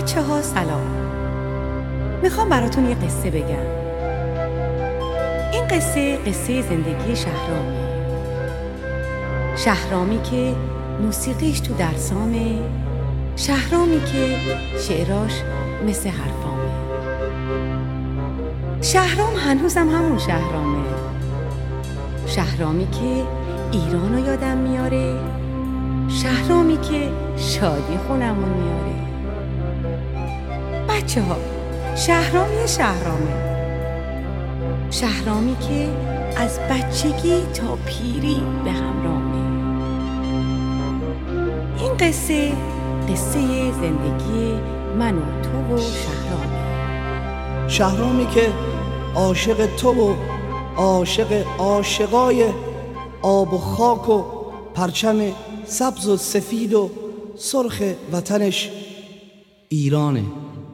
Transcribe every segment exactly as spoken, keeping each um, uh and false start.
بچه ها سلام. میخوام براتون یه قصه بگم. این قصه قصه زندگی شهرامی. شهرامی که موسیقیش تو درسامه، شهرامی که شعراش مثل حرفامه. شهرام هنوزم همون شهرامه. شهرامی که ایرانو یادم میاره، شهرامی که شادی خونمون میاره. بچه ها، شهرامی شهرامه. شهرامی که از بچگی تا پیری به همراهه. این قصه قصه زندگی من و تو و شهرامه. شهرامی که عاشق تو و عاشق عاشقای آب و خاک و پرچم سبز و سفید و سرخ وطنش ایرانه.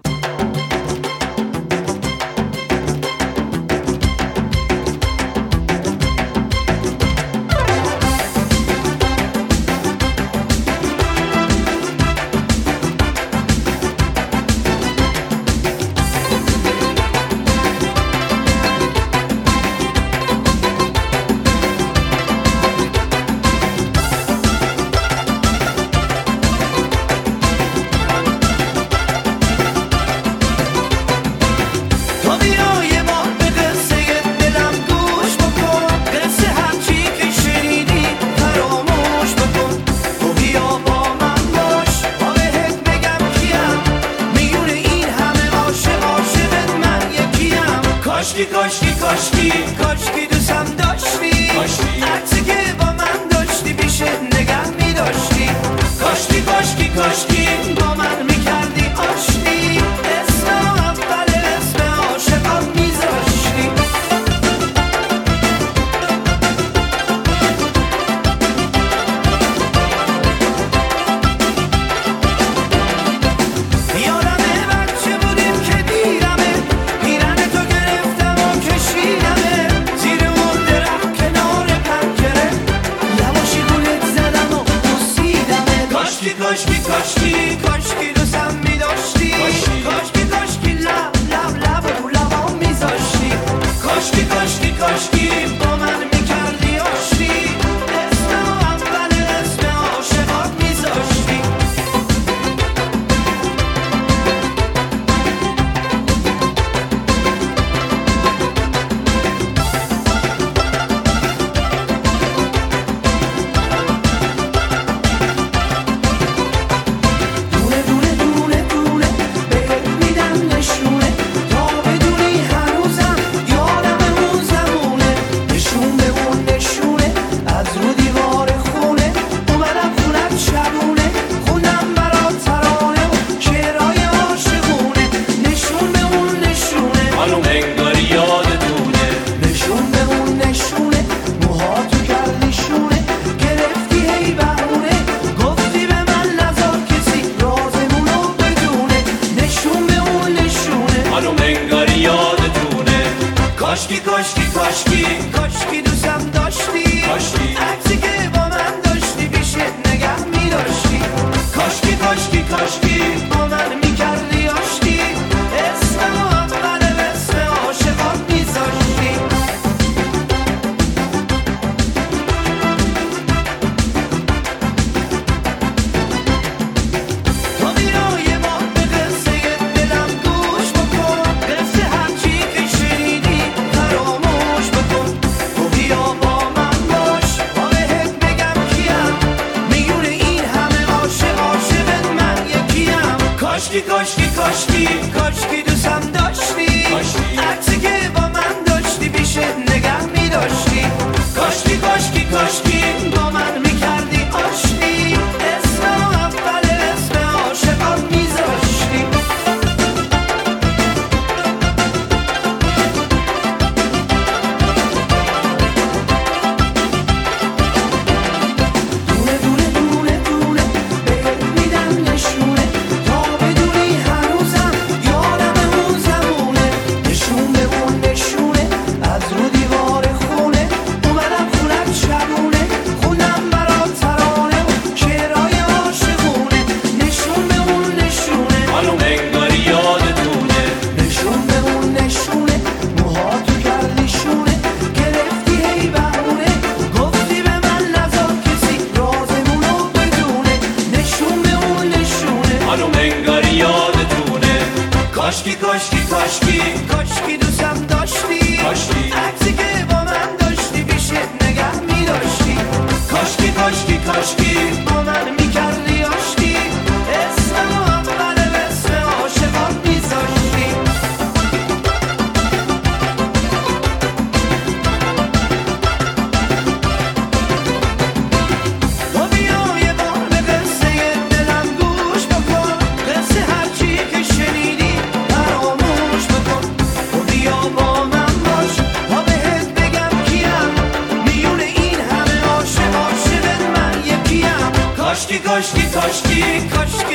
کاشکی کاشکی کاشکی کاشکی دوستم داشتی، عکسی که با من داشتی پیش نگه می داشتی. کاشکی کاشکی کاشکی با من می کردی آشتی، اسم اول اسم عاشقان می زاشتی. یادمه بچه بودیم که دیرمه، پیرن تو گرفتم و کشیدمه زیر اون درخت کنار پنجره، یواشی گولت زدم و بوسیدمه. کاشکی کاشکی کاشکی کاشکی دوستم می داشتی، کاشکی کاشکی لب لب لب رو لبام می زاشتی. کاشکی کاشکی کاشکی با من می کردی آشتی، اسم اول اسم عاشقان می زاشتی. دونه دونه دونه دونه بهت میدم نشونه، تا بدونی هنوزم یادم اون زمونه. نشون به اون نشونه از رو دیوار خونه، اومدم خونت شبونه، خوندم برات ترانه و شعرهای عاشقونه. نشون به اون نشونه خانوم انگاری یادتونه، نشون به اون نشونه موهاتو کردی شونه، گرفتی هی بهونه، گفتی به من نذار کسی رازمونو بدونه. نشون به اون نشونه خانوم انگاری یادتونه. کاشکی کاشکی کاشکی کاشکی دوستم داشتی، عکسی که با من داشتی پیش نگه می داشتی. کاشکی کاشکی کاشکی با من می کردی آشتی، اسم اول اسم عاشقان می زاشتی. تو بیای ما به قصه دلم گوش بکن، قصه هرچی که شنیدی فراموش بکن. تو بیا با من باش تا بهت بگم کیم، میون این همه عاشق عاشقت من یکیم. کاشکی کاشکی کاشکی کاشکی دوستم داشتی، عکسی که با من داشتی پیش نگه می داشتی. کاشکی کاشکی کاشکی با من می کردی آشتی، اسم اول اسم عاشقان می زاشتی. دونه دونه دونه دونه بهت میدم نشونه، تا بدونی هنوزم یادم اون زمونه. نشون به اون نشونه از رو دیوار خونه، اومدم خونت شبونه، کاشکی کاشکی کاشکی